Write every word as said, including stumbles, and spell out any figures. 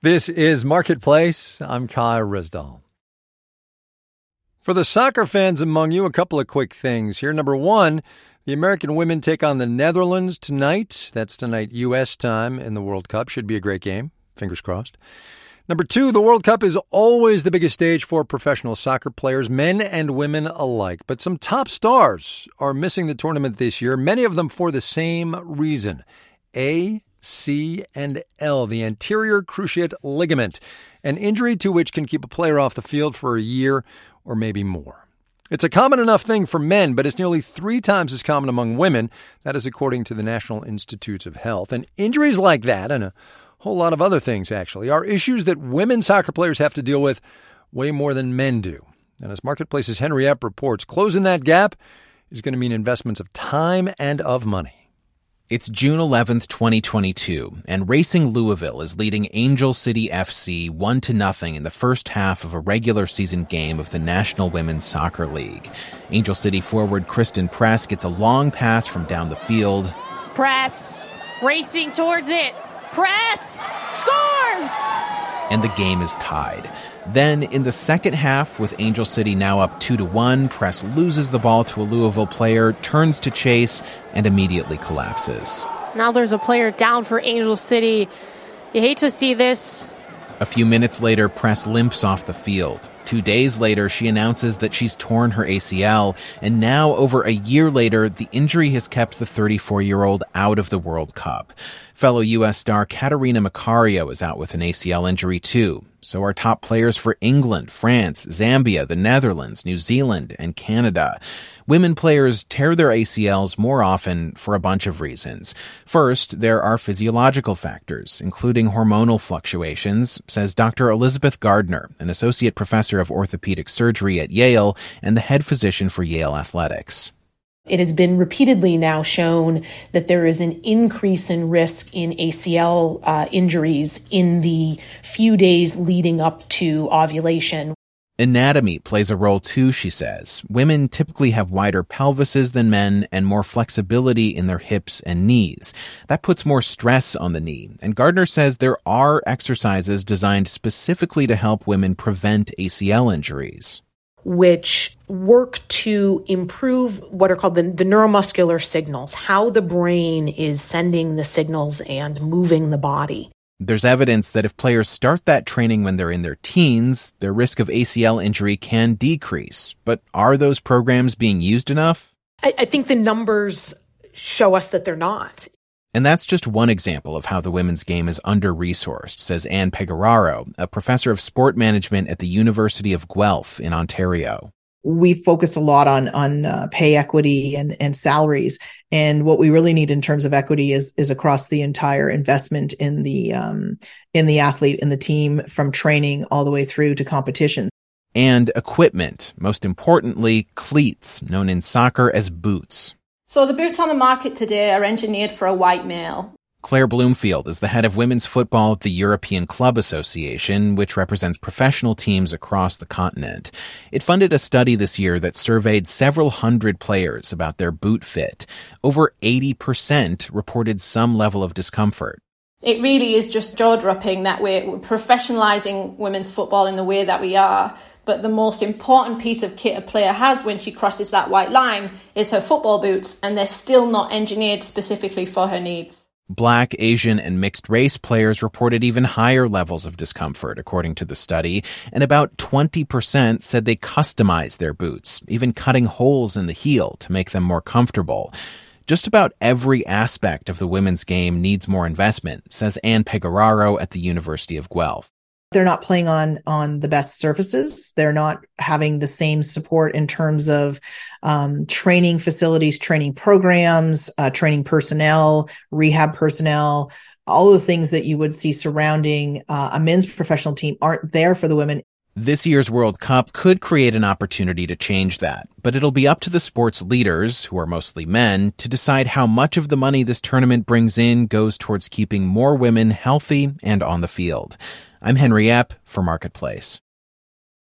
This is Marketplace. I'm Kai Risdall. For the soccer fans among you, a couple of quick things here. Number one, the American women take on the Netherlands tonight. That's tonight U S time in the World Cup. Should be a great game. Fingers crossed. Number two, the World Cup is always the biggest stage for professional soccer players, men and women alike. But some top stars are missing the tournament this year, many of them for the same reason. A C and L, the anterior cruciate ligament, an injury to which can keep a player off the field for a year or maybe more. It's a common enough thing for men, but it's nearly three times as common among women. That is according to the National Institutes of Health. And injuries like that, and a whole lot of other things actually, are issues that women soccer players have to deal with way more than men do. And as Marketplace's Henry Epp reports, closing that gap is going to mean investments of time and of money. It's June eleventh, twenty twenty-two, and Racing Louisville is leading Angel City F C one to nothing in the first half of a regular season game of the National Women's Soccer League. Angel City forward Kristen Press gets a long pass from down the field. Press, racing towards it. Press, scores! And the game is tied. Then, in the second half, with Angel City now up two to one, Press loses the ball to a Louisville player, turns to chase, and immediately collapses. Now there's a player down for Angel City. You hate to see this. A few minutes later, Press limps off the field. Two days later, she announces that she's torn her A C L, and now, over a year later, the injury has kept the thirty-four-year-old out of the World Cup. Fellow U S star Catarina Macario is out with an A C L injury, too. So are top players for England, France, Zambia, the Netherlands, New Zealand, and Canada. Women players tear their A C Ls more often for a bunch of reasons. First, there are physiological factors, including hormonal fluctuations, says Doctor Elizabeth Gardner, an associate professor of orthopedic surgery at Yale and the head physician for Yale Athletics. It has been repeatedly now shown that there is an increase in risk in A C L uh, injuries in the few days leading up to ovulation. Anatomy plays a role too, she says. Women typically have wider pelvises than men and more flexibility in their hips and knees. That puts more stress on the knee. And Gardner says there are exercises designed specifically to help women prevent A C L injuries, which work to improve what are called the, the neuromuscular signals, how the brain is sending the signals and moving the body. There's evidence that if players start that training when they're in their teens, their risk of A C L injury can decrease. But are those programs being used enough? I, I think the numbers show us that they're not. And that's just one example of how the women's game is under-resourced, says Anne Pegararo, a professor of sport management at the University of Guelph in Ontario. We focused a lot on on uh, pay equity and, and salaries. And what we really need in terms of equity is is across the entire investment in the um, in the athlete, in the team, from training all the way through to competition. And equipment, most importantly, cleats, known in soccer as boots. So the boots on the market today are engineered for a white male. Claire Bloomfield is the head of women's football at the European Club Association, which represents professional teams across the continent. It funded a study this year that surveyed several hundred players about their boot fit. Over eighty percent reported some level of discomfort. It really is just jaw-dropping that we're professionalising women's football in the way that we are. But the most important piece of kit a player has when she crosses that white line is her football boots, and they're still not engineered specifically for her needs. Black, Asian, and mixed-race players reported even higher levels of discomfort, according to the study, and about twenty percent said they customized their boots, even cutting holes in the heel to make them more comfortable. Just about every aspect of the women's game needs more investment, says Anne Pegararo at the University of Guelph. They're not playing on on the best surfaces. They're not having the same support in terms of um, training facilities, training programs, uh, training personnel, rehab personnel. All the things that you would see surrounding uh, a men's professional team aren't there for the women. This year's World Cup could create an opportunity to change that, but it'll be up to the sport's leaders, who are mostly men, to decide how much of the money this tournament brings in goes towards keeping more women healthy and on the field. I'm Henry Epp for Marketplace.